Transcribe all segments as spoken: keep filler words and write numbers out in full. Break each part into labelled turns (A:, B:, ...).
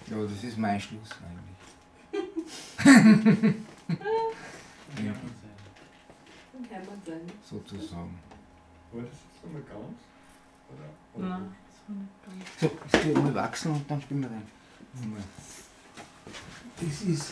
A: Ja, das ist mein Schluss eigentlich. Ja, sozusagen.
B: War das jetzt nochmal ganz? Oder?
C: Nein, das war nicht ganz.
A: So, jetzt gehen wir mal wachsen und dann spielen wir rein. Das ist.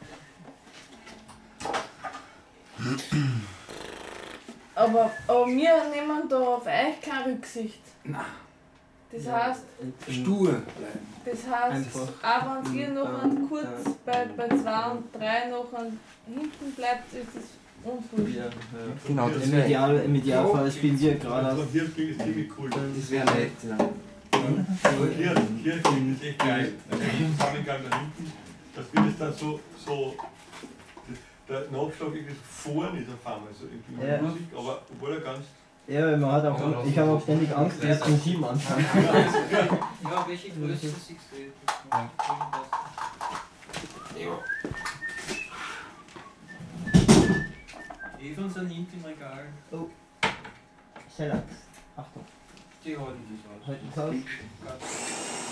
C: Aber, aber wir nehmen da auf euch keine Rücksicht.
A: Nein.
C: Das
D: Ja.
C: heißt,
A: Stur bleiben.
C: das heißt,
D: Einfach.
C: auch wenn ihr noch ein kurz
D: Ja.
C: bei, bei zwei und drei noch an hinten bleibt, ist das unfullig.
D: Ja, ja.
E: Genau, das
D: Im,
E: wäre
D: Ideal, Im Idealfall spielen wir gerade.
B: Also hier spielen ist ziemlich cool.
E: das wär nett. Ja.
B: Also hier, hier klingt es echt geil. Also der Zusammengang da hinten, dass wir das dann so, so der Nachschlag irgendwie vorne ist auf einmal, so irgendwie
D: Ja.
B: Musik, aber obwohl er ganz.
D: Ja, weil man hat auch, ich habe auch ständig Angst, dass zum Sieben anfangen.
F: Ja, welche Größe siehst du jetzt?
E: Ja.
F: Evans nimmt im Regal,
D: Shellax. Achtung.
F: die halten das aus.
D: Halten Sie aus.
F: Ganz